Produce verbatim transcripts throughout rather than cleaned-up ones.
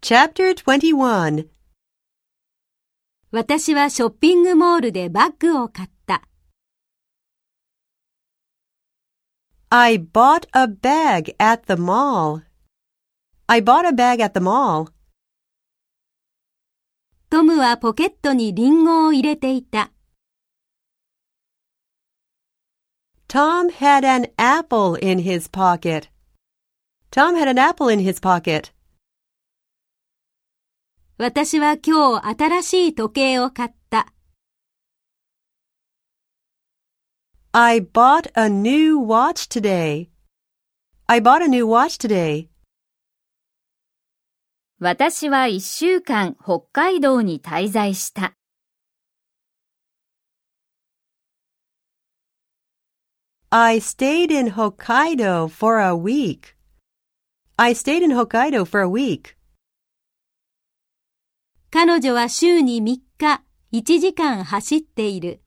Chapter twenty-one. 私はショッピングモールでバッグを買った。 I bought a bag at the mall. I bought a bag at the mall. トムはポケットにリンゴを入れていた。 Tom had an apple in his pocket. Tom had an apple in his pocket. 私は今日新しい時計を買った。 I bought a new watch today. I bought a new watch today. 私は一週間北海道に滞在した。 I stayed in Hokkaido for a week. I stayed in Hokkaido for a week. 彼女は週にみっか、いちじかん走っている。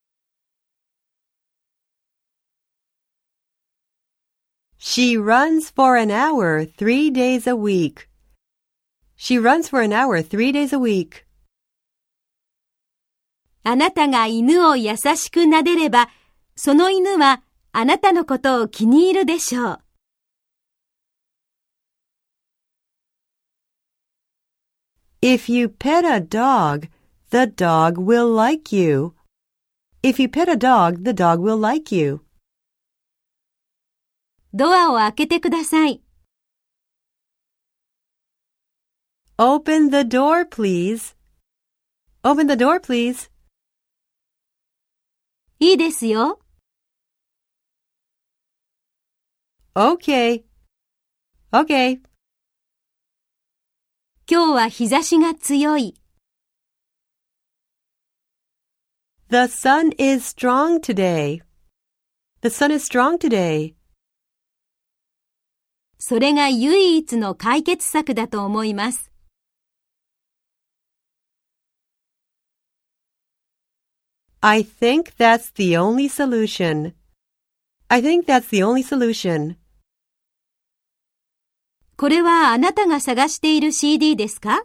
She runs for an hour three days a week. She runs for an hour three days a week. あなたが犬を優しく撫でれば、その犬はあなたのことを気に入るでしょう。 If you pet a dog, the dog will like you. If you pet a dog, the dog will like you. ドアを開けてください。 Open the door, please. Open the door, please. いいですよ。 Okay. Okay. 今日は日差しが強い。 The sun is strong today. The sun is strong today. それが唯一の解決策だと思います。 I think that's the only solution. I think that's the only solution. これはあなたが探している シーディー ですか？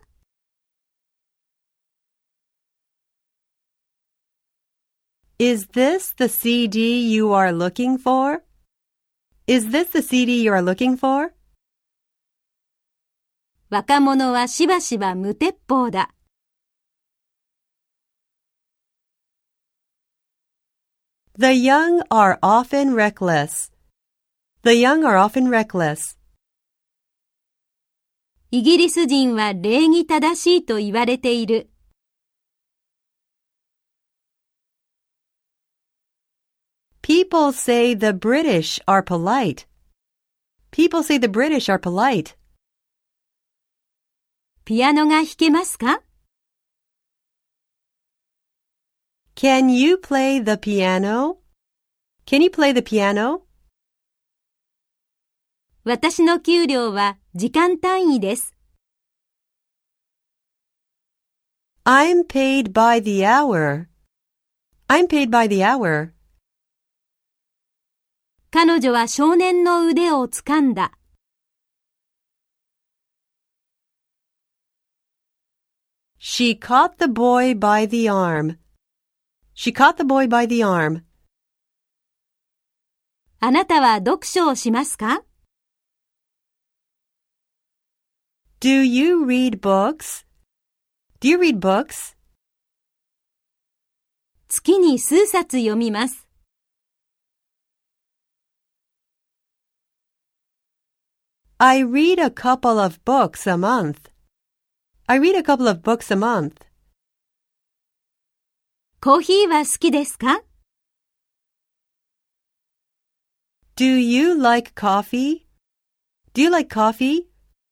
Is this the シーディー you are looking for? Is this the シーディー you are looking for? 若者はしばしば無鉄砲だ。 The young are often reckless. The young are often reckless. イギリス人は礼儀正しいと言われている。 People say the British are polite. People say the British are polite. ピアノが弾けますか？ Can you play the piano? Can you play the piano? 私の給料は時間単位です。 I'm paid by the hour. I'm paid by the hour. 彼女は少年の腕をつかんだ。 She caught the boy by the arm. She caught the boy by the arm. あなたは読書をしますか？ Do you read books? Do you read books? 月に数冊読みます。 I read a couple of books a month. I read a couple of books a month. コーヒーは好きですか？ Do you like coffee? Do you like coffee?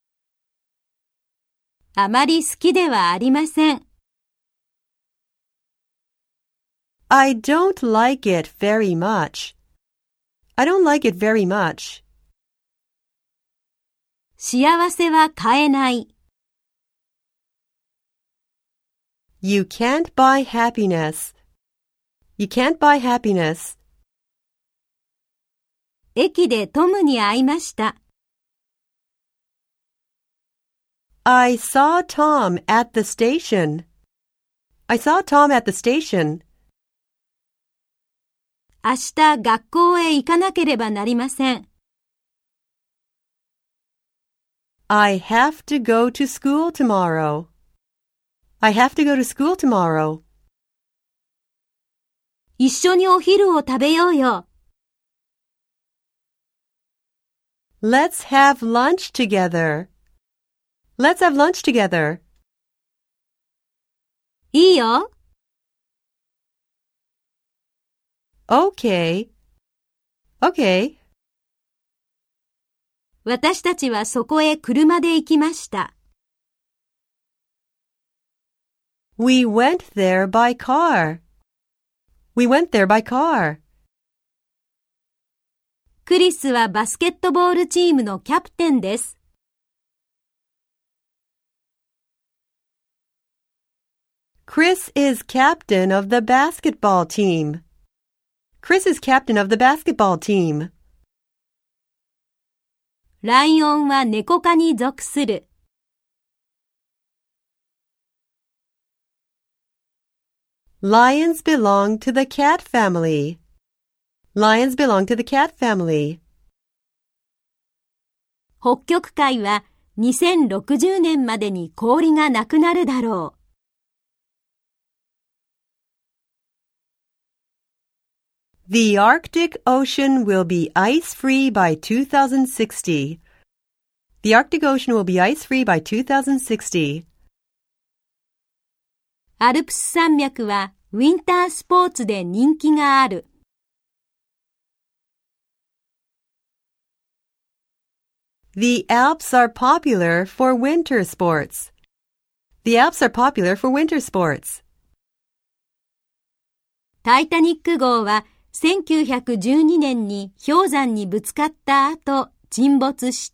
あまり好きではありません。 I don't like it very much. I don't like it very much. 幸せは買えない。 You can't buy happiness. You can't buy happiness. 駅でトムに会いました。 I saw Tom at the station. I saw Tom at the station. 明日学校へ行かなければなりません。 I have to go to school tomorrow. I have to go to school tomorrow. 一緒にお昼を食べようよ。 Let's have lunch together. Let's have lunch together. いいよ。 Okay. Okay. 私たちはそこへ車で行きました。 We went there by car. We went there by car. クリスはバスケットボールチームのキャプテンです。 Chris is captain of the basketball team. Chris is captain of the basketball team. ライオンは猫科に属する。 Lions belong to the cat family. Lions belong to the cat family. 北極海はにせんろくじゅうねんまでに氷がなくなるだろう。 The Arctic Ocean will be ice-free by two thousand sixty. The Arctic Ocean will be ice-free by two thousand sixty. アルプス山脈はウィンタースポーツで人気がある。 The Alps are popular for winter sports. The Alps are popular for winter sports. タイタニック号はせんきゅうひゃくじゅうにねんに氷山にぶつかった後、沈没した。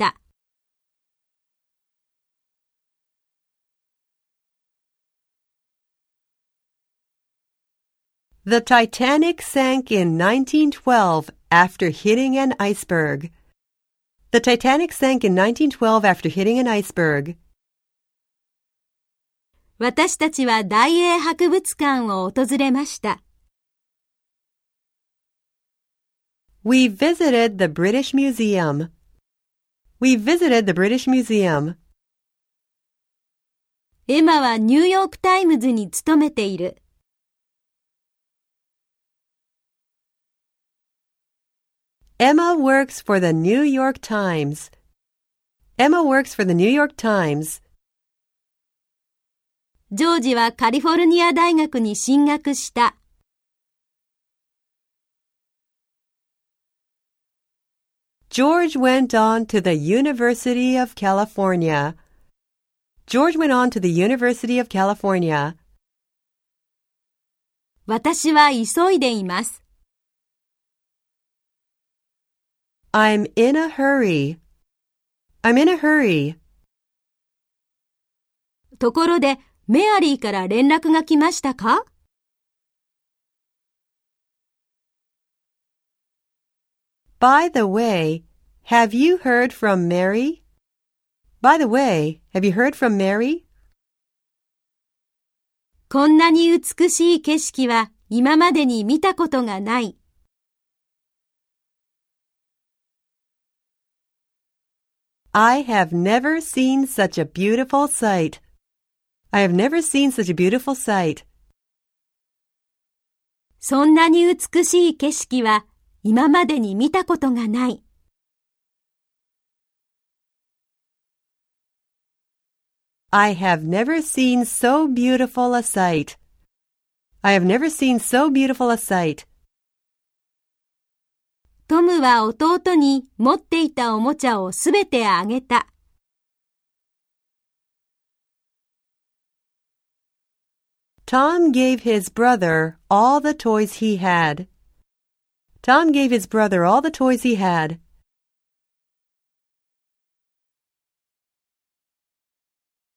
The Titanic sank in nineteen twelve after hitting an iceberg. The Titanic sank in nineteen twelve after hitting an iceberg. 私たちは大英博物館を訪れました。 We visited the British Museum. We visited the British Museum. エマはニューヨークタイムズに勤めている。 Emma works for the New York Times. Emma works for the New York Times. ジョージはカリフォルニア大学に進学した。 George went on to the University of California. George went on to the University of California. 私は急いでいます。 I'm in a hurry. I'm in a hurry. ところで、メアリーから連絡が来ましたか？ By the way, have you heard from Mary? By the way, have you heard from Mary? こんなに美しい景色は今までに見たことがない。 I have never seen such a beautiful sight. I have never seen such a beautiful sight. そんなに美しい景色は今までに見たことがない。 I have never seen so beautiful a sight. I have never seen so beautiful a sight. トムは弟に持っていたおもちゃをすべてあげた。 Tom gave his brother all the toys he had. Tom gave his brother all the toys he had.